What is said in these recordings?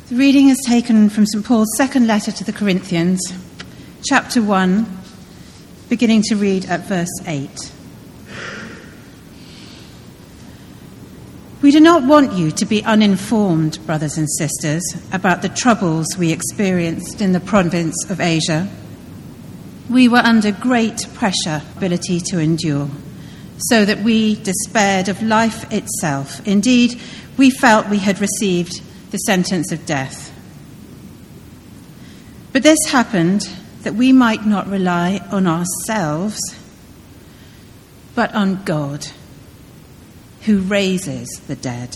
The reading is taken from St. Paul's second letter to the Corinthians, chapter 1, beginning to read at verse 8. We do not want you to be uninformed, brothers and sisters, about the troubles we experienced in the province of Asia. We were under great pressure, ability to endure, so that we despaired of life itself. Indeed, we felt we had received the sentence of death. But this happened that we might not rely on ourselves, but on God, who raises the dead.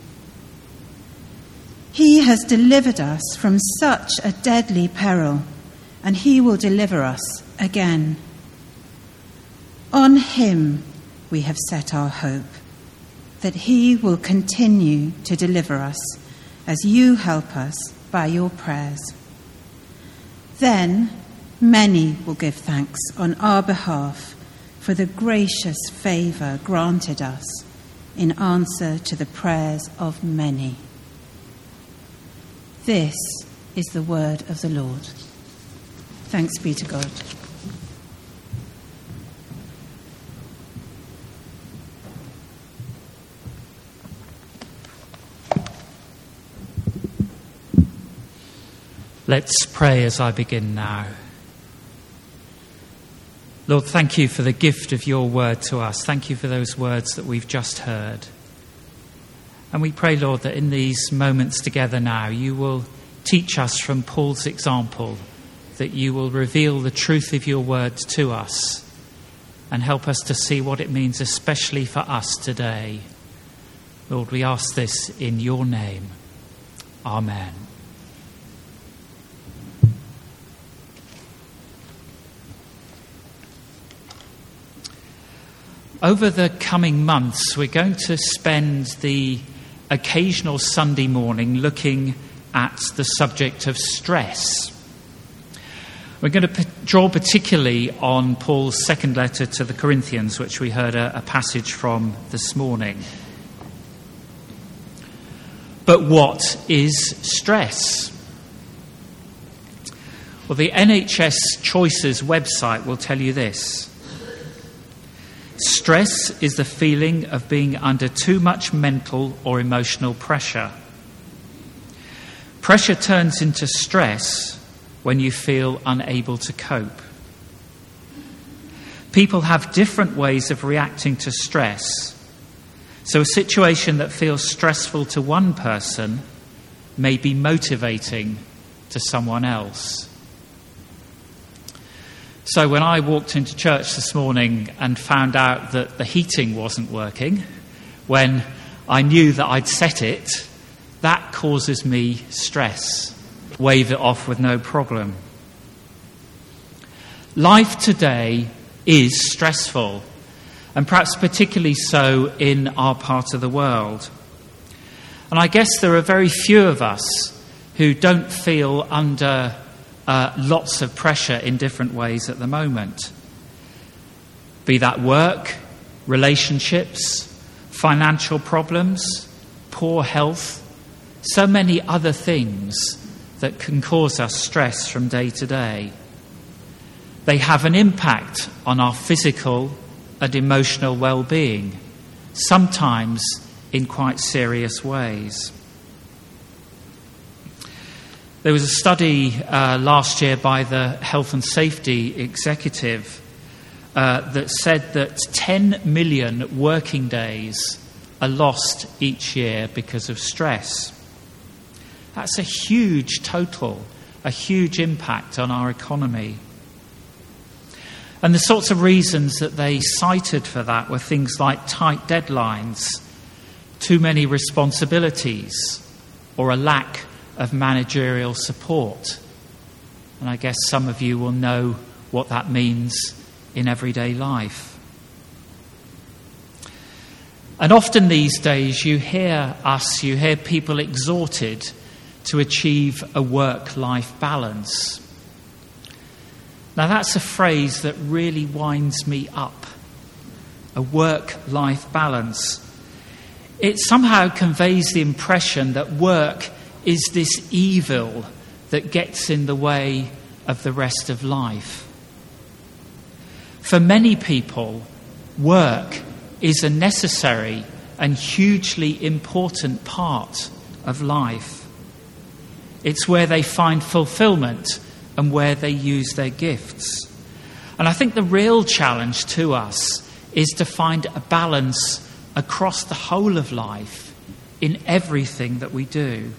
He has delivered us from such a deadly peril, and he will deliver us again. On him we have set our hope, that he will continue to deliver us as you help us by your prayers. Then many will give thanks on our behalf for the gracious favour granted us in answer to the prayers of many. This is the word of the Lord. Thanks be to God. Let's pray as I begin now. Lord, thank you for the gift of your word to us. Thank you for those words that we've just heard. And we pray, Lord, that in these moments together now, you will teach us from Paul's example, that you will reveal the truth of your word to us and help us to see what it means, especially for us today. Lord, we ask this in your name. Amen. Over the coming months, we're going to spend the occasional Sunday morning looking at the subject of stress. We're going to draw particularly on Paul's second letter to the Corinthians, which we heard a passage from this morning. But what is stress? Well, the NHS Choices website will tell you this. Stress is the feeling of being under too much mental or emotional pressure. Pressure turns into stress when you feel unable to cope. People have different ways of reacting to stress, so a situation that feels stressful to one person may be motivating to someone else. So when I walked into church this morning and found out that the heating wasn't working, when I knew that I'd set it, that causes me stress. Wave it off with no problem. Life today is stressful, and perhaps particularly so in our part of the world. And I guess there are very few of us who don't feel under lots of pressure in different ways at the moment. Be that work, relationships, financial problems, poor health, so many other things that can cause us stress from day to day. They have an impact on our physical and emotional well-being, sometimes in quite serious ways. There was a study last year by the Health and Safety Executive that said that 10 million working days are lost each year because of stress. That's a huge total, a huge impact on our economy. And the sorts of reasons that they cited for that were things like tight deadlines, too many responsibilities, or a lack of managerial support. And I guess some of you will know what that means in everyday life. And often these days you hear people exhorted to achieve a work-life balance. Now that's a phrase that really winds me up. A work-life balance. It somehow conveys the impression that work is this evil that gets in the way of the rest of life. For many people, work is a necessary and hugely important part of life. It's where they find fulfillment and where they use their gifts. And I think the real challenge to us is to find a balance across the whole of life in everything that we do.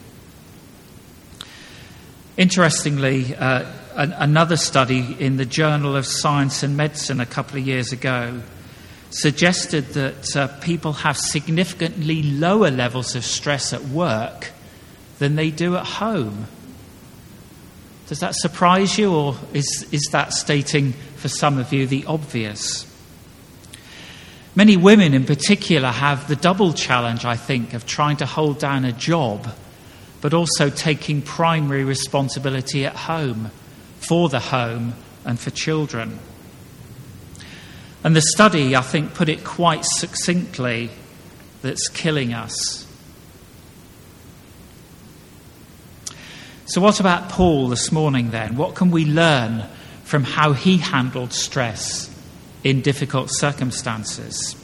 Interestingly, another study in the Journal of Science and Medicine a couple of years ago suggested that people have significantly lower levels of stress at work than they do at home. Does that surprise you, or is that stating for some of you the obvious? Many women in particular have the double challenge, I think, of trying to hold down a job, but also taking primary responsibility at home, for the home and for children. And the study, I think, put it quite succinctly, that's killing us. So what about Paul this morning then? What can we learn from how he handled stress in difficult circumstances?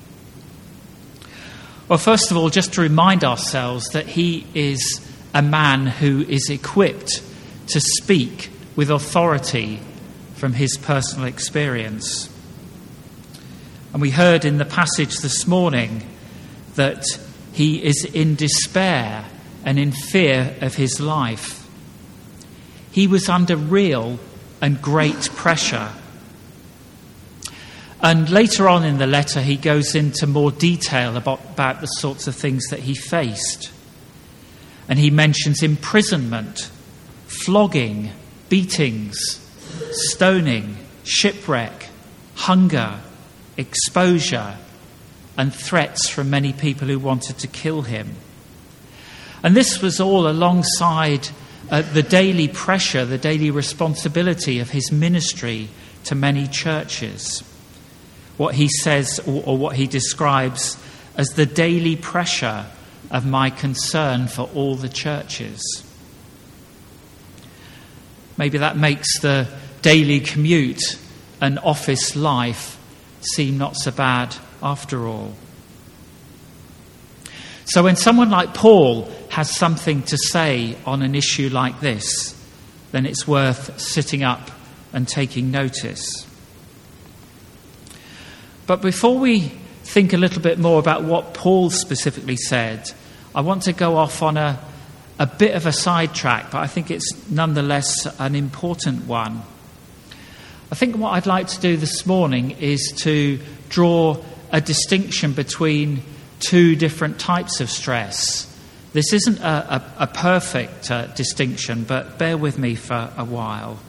Well, first of all, just to remind ourselves that he is a man who is equipped to speak with authority from his personal experience. And we heard in the passage this morning that he is in despair and in fear of his life. He was under real and great pressure. And later on in the letter, he goes into more detail about the sorts of things that he faced. And he mentions imprisonment, flogging, beatings, stoning, shipwreck, hunger, exposure, and threats from many people who wanted to kill him. And this was all alongside the daily pressure, the daily responsibility of his ministry to many churches. What he says, or what he describes as the daily pressure of my concern for all the churches. Maybe that makes the daily commute and office life seem not so bad after all. So when someone like Paul has something to say on an issue like this, then it's worth sitting up and taking notice. But before we think a little bit more about what Paul specifically said, I want to go off on a bit of a sidetrack, but I think it's nonetheless an important one. I think what I'd like to do this morning is to draw a distinction between two different types of stress. This isn't a perfect distinction, but bear with me for a while.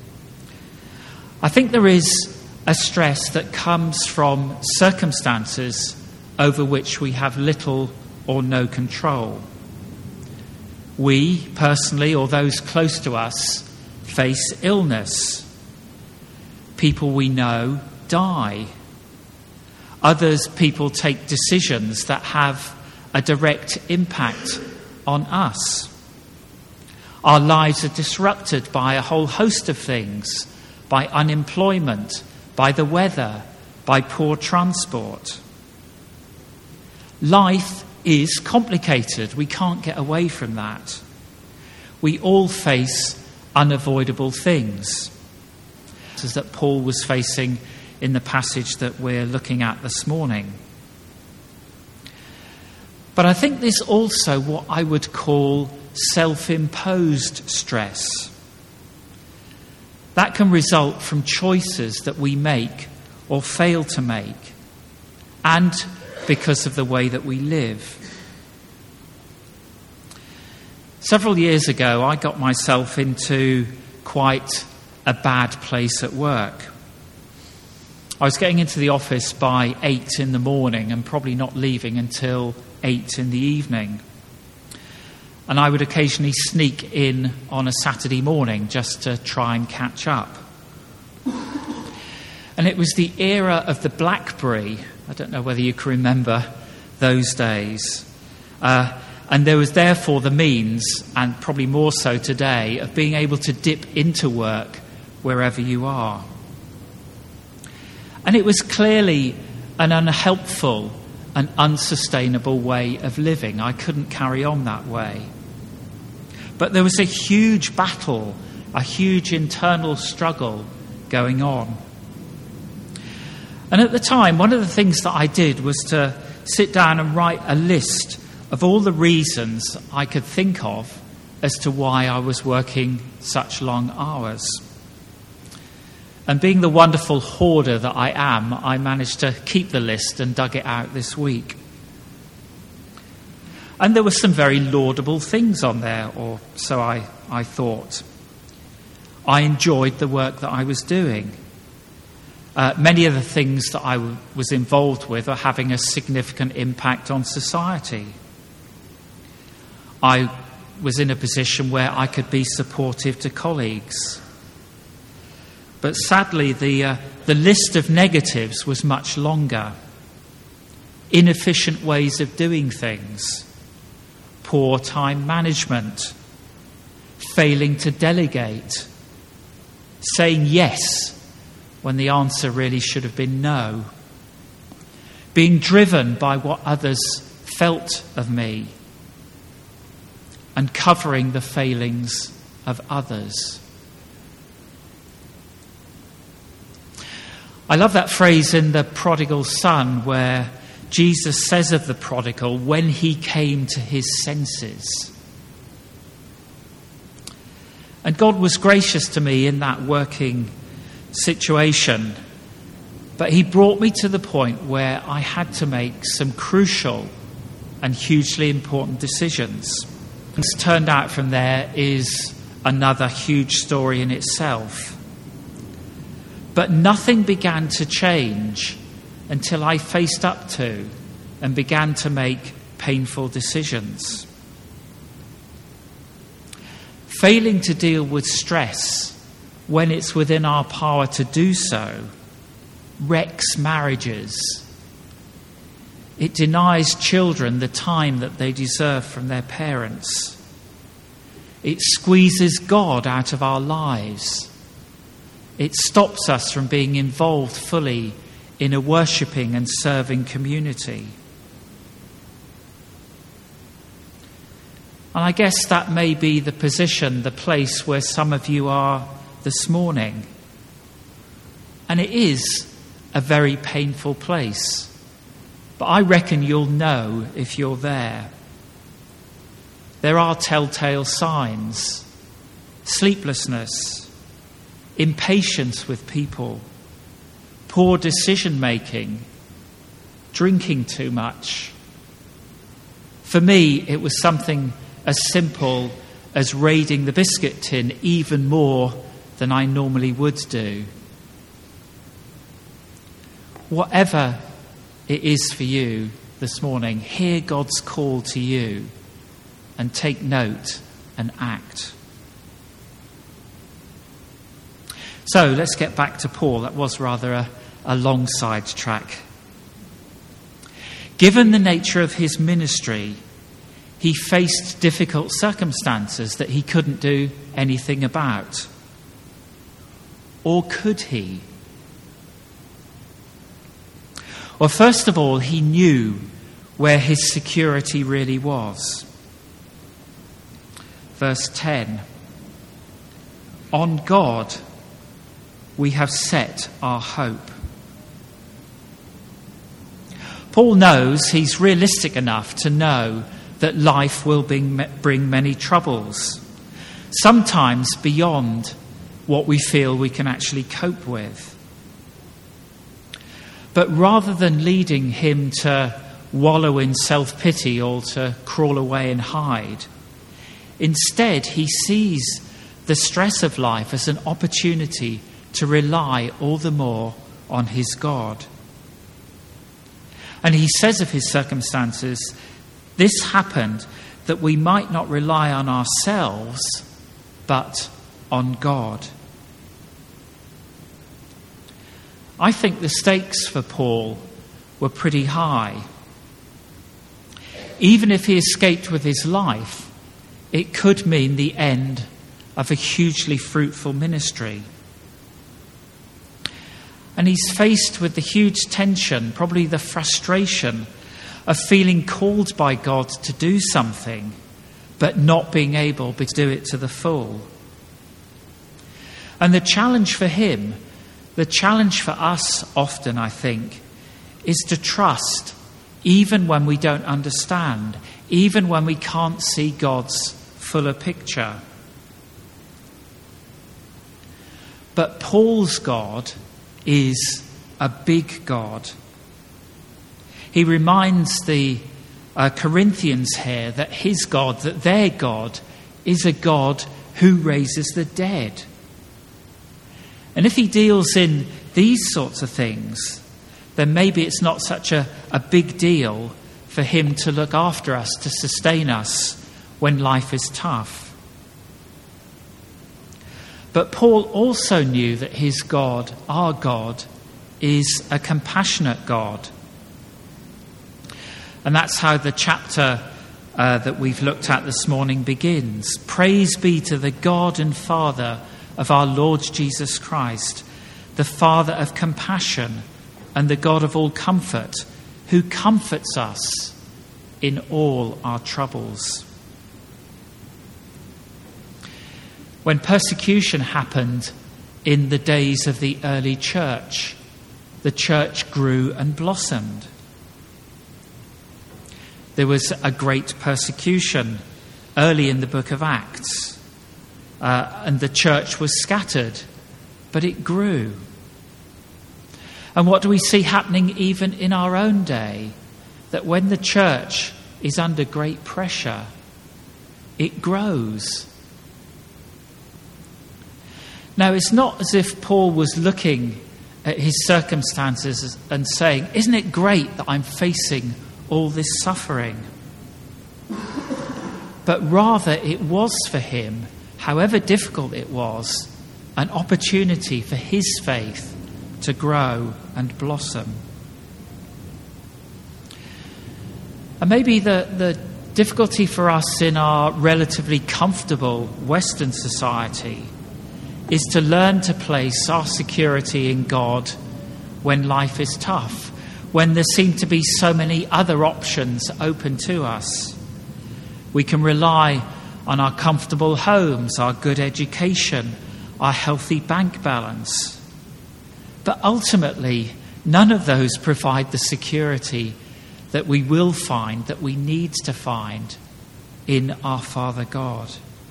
I think there is a stress that comes from circumstances over which we have little or no control. We, personally, or those close to us, face illness. People we know die. Others, people take decisions that have a direct impact on us. Our lives are disrupted by a whole host of things, by unemployment, by the weather, by poor transport. Life is complicated. We can't get away from that. We all face unavoidable things. This is that Paul was facing in the passage that we're looking at this morning. But I think there's also what I would call self-imposed stress. That can result from choices that we make or fail to make, and because of the way that we live. Several years ago, I got myself into quite a bad place at work. I was getting into the office by 8 in the morning and probably not leaving until 8 in the evening. And I would occasionally sneak in on a Saturday morning just to try and catch up. And it was the era of the BlackBerry. I don't know whether you can remember those days. And there was therefore the means, and probably more so today, of being able to dip into work wherever you are. And it was clearly an unhelpful and unsustainable way of living. I couldn't carry on that way. But there was a huge battle, a huge internal struggle going on. And at the time, one of the things that I did was to sit down and write a list of all the reasons I could think of as to why I was working such long hours. And being the wonderful hoarder that I am, I managed to keep the list and dug it out this week. And there were some very laudable things on there, or so I thought. I enjoyed the work that I was doing. Many of the things that I was involved with are having a significant impact on society. I was in a position where I could be supportive to colleagues. But sadly, the list of negatives was much longer. Inefficient ways of doing things, poor time management, failing to delegate, saying yes when the answer really should have been no, being driven by what others felt of me, and covering the failings of others. I love that phrase in the prodigal son where Jesus says of the prodigal, when he came to his senses. And God was gracious to me in that working situation, but he brought me to the point where I had to make some crucial and hugely important decisions. What's turned out from there is another huge story in itself. But nothing began to change until I faced up to and began to make painful decisions. Failing to deal with stress when it's within our power to do so wrecks marriages. It denies children the time that they deserve from their parents. It squeezes God out of our lives. It stops us from being involved fully in a worshipping and serving community. And I guess that may be the position, the place where some of you are this morning. And it is a very painful place. But I reckon you'll know if you're there. There are telltale signs: sleeplessness, impatience with people, poor decision-making, drinking too much. For me, it was something as simple as raiding the biscuit tin even more than I normally would do. Whatever it is for you this morning, hear God's call to you and take note and act. So let's get back to Paul. That was rather a long sidetrack. Given the nature of his ministry, he faced difficult circumstances that he couldn't do anything about. Or could he? Well, first of all, he knew where his security really was. Verse 10, on God we have set our hope. Paul knows he's realistic enough to know that life will bring many troubles, sometimes beyond what we feel we can actually cope with. But rather than leading him to wallow in self-pity or to crawl away and hide, instead he sees the stress of life as an opportunity to rely all the more on his God. And he says of his circumstances, this happened that we might not rely on ourselves, but on God. I think the stakes for Paul were pretty high. even if he escaped with his life, it could mean the end of a hugely fruitful ministry. And he's faced with the huge tension, probably the frustration of feeling called by God to do something, but not being able to do it to the full. And the challenge for him, the challenge for us often, I think, is to trust even when we don't understand, even when we can't see God's fuller picture. But Paul's God is a big God. He reminds the Corinthians here that his God, that their God, is a God who raises the dead. And if he deals in these sorts of things, then maybe it's not such a big deal for him to look after us, to sustain us when life is tough. But Paul also knew that his God, our God, is a compassionate God. And that's how the chapter that we've looked at this morning begins. Praise be to the God and Father of our Lord Jesus Christ, the Father of compassion and the God of all comfort, who comforts us in all our troubles. When persecution happened in the days of the early church, the church grew and blossomed. There was a great persecution early in the book of Acts, and the church was scattered, but it grew. And what do we see happening even in our own day? That when the church is under great pressure, it grows. Now, it's not as if Paul was looking at his circumstances and saying, isn't it great that I'm facing all this suffering? But rather it was for him, however difficult it was, an opportunity for his faith to grow and blossom. And maybe the difficulty for us in our relatively comfortable Western society is to learn to place our security in God when life is tough, when there seem to be so many other options open to us. We can rely on our comfortable homes, our good education, our healthy bank balance. But ultimately, none of those provide the security that we will find, that we need to find in our Father God.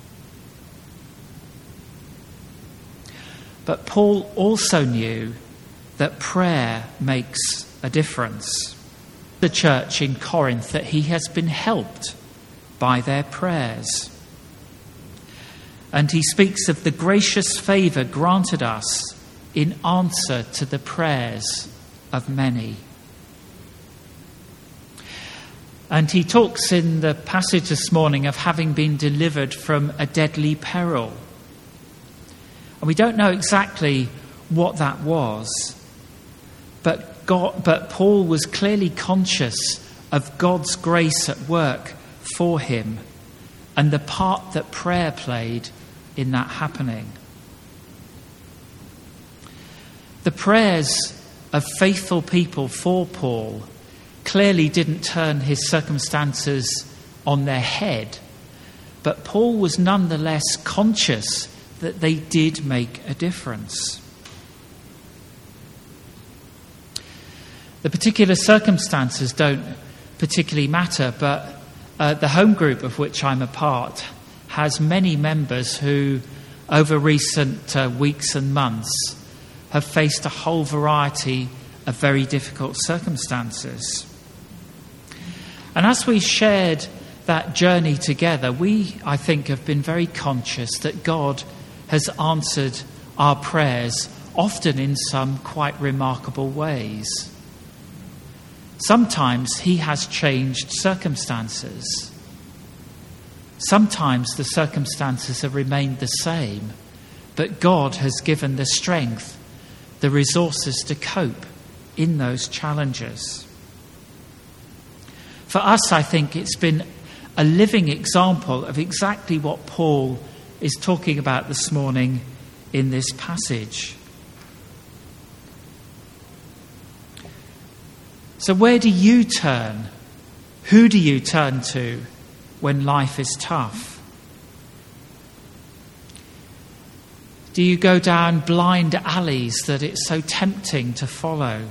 But Paul also knew that prayer makes a difference. The church in Corinth, that he has been helped by their prayers. And he speaks of the gracious favour granted us in answer to the prayers of many. And he talks in the passage this morning of having been delivered from a deadly peril. And we don't know exactly what that was, but Paul was clearly conscious of God's grace at work for him and the part that prayer played in that happening. The prayers of faithful people for Paul clearly didn't turn his circumstances on their head, but Paul was nonetheless conscious that they did make a difference. The particular circumstances don't particularly matter, but the home group of which I'm a part has many members who, over recent weeks and months, have faced a whole variety of very difficult circumstances. And as we shared that journey together, we, I think, have been very conscious that God has answered our prayers, often in some quite remarkable ways. Sometimes he has changed circumstances. Sometimes the circumstances have remained the same, but God has given the strength, the resources to cope in those challenges. For us, I think it's been a living example of exactly what Paul is talking about this morning in this passage. So where do you turn? Who do you turn to when life is tough? Do you go down blind alleys that it's so tempting to follow?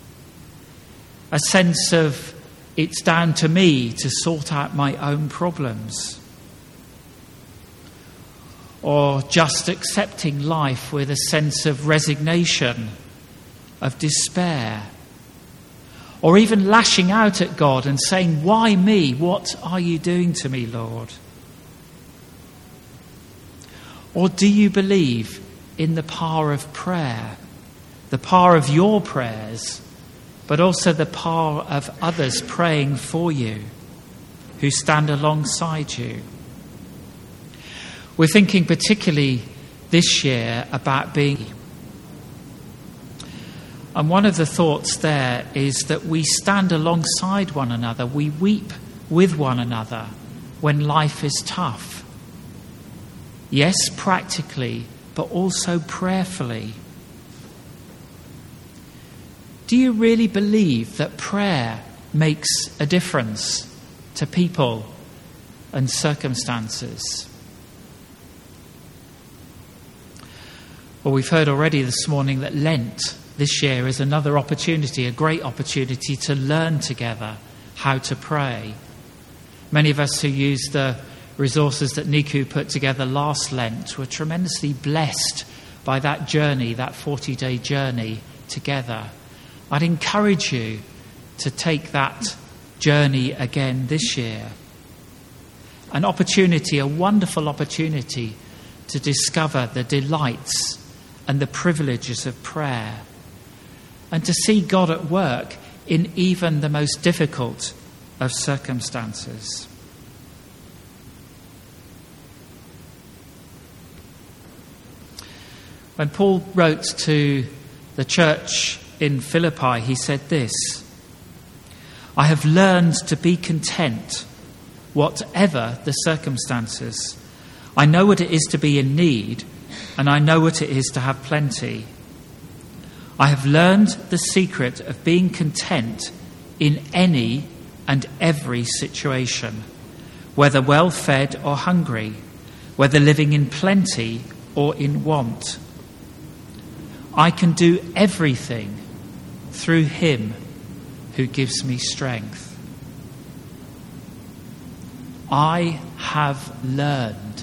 A sense of it's down to me to sort out my own problems? Or just accepting life with a sense of resignation, of despair? Or even lashing out at God and saying, "Why me? What are you doing to me, Lord?" Or do you believe in the power of prayer, the power of your prayers, but also the power of others praying for you, who stand alongside you? We're thinking particularly this year about being... And one of the thoughts there is that we stand alongside one another, we weep with one another when life is tough. Yes, practically, but also prayerfully. Do you really believe that prayer makes a difference to people and circumstances? Well, we've heard already this morning that Lent this year is another opportunity, a great opportunity to learn together how to pray. Many of us who used the resources that Niku put together last Lent were tremendously blessed by that journey, that 40-day journey together. I'd encourage you to take that journey again this year. An opportunity, a wonderful opportunity to discover the delights and the privileges of prayer, and to see God at work in even the most difficult of circumstances. When Paul wrote to the church in Philippi, he said this: "I have learned to be content, whatever the circumstances. I know what it is to be in need, and I know what it is to have plenty. I have learned the secret of being content in any and every situation, whether well-fed or hungry, whether living in plenty or in want. I can do everything through him who gives me strength." I have learned.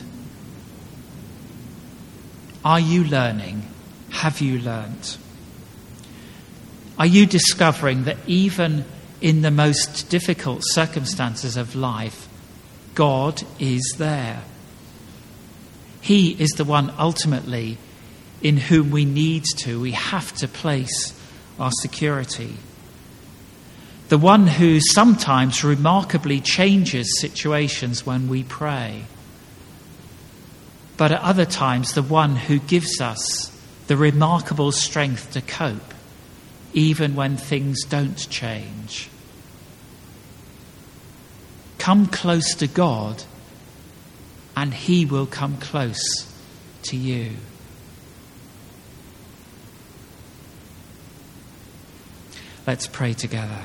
Are you learning? Have you learned? Are you discovering that even in the most difficult circumstances of life, God is there? He is the one ultimately in whom we have to place our security. The one who sometimes remarkably changes situations when we pray, but at other times the one who gives us the remarkable strength to cope, even when things don't change. Come close to God, and he will come close to you. Let's pray together.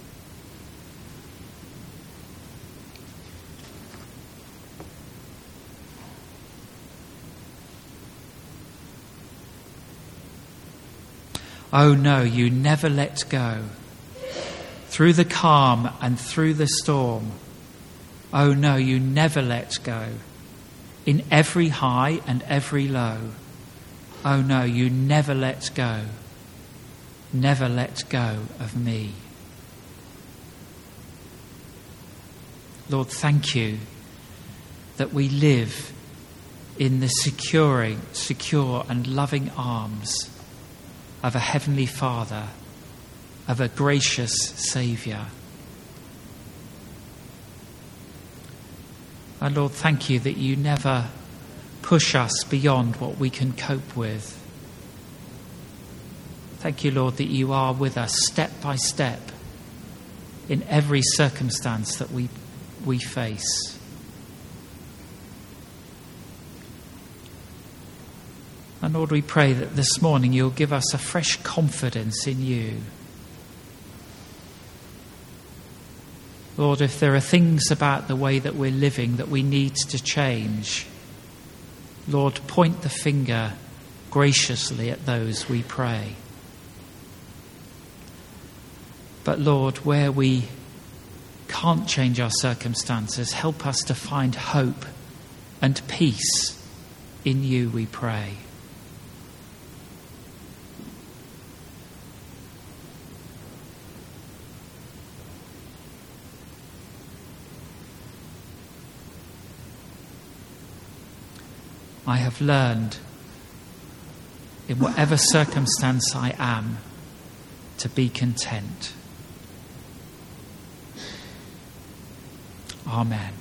Oh no, you never let go. Through the calm and through the storm. Oh no, you never let go. In every high and every low. Oh no, you never let go. Never let go of me. Lord, thank you that we live in the secure and loving arms of a heavenly Father, of a gracious Saviour. And Lord, thank you that you never push us beyond what we can cope with. Thank you, Lord, that you are with us step by step in every circumstance that we face. And Lord, we pray that this morning you'll give us a fresh confidence in you. Lord, if there are things about the way that we're living that we need to change, Lord, point the finger graciously at those, we pray. But Lord, where we can't change our circumstances, help us to find hope and peace in you, we pray. I have learned, in whatever circumstance I am, to be content. Amen.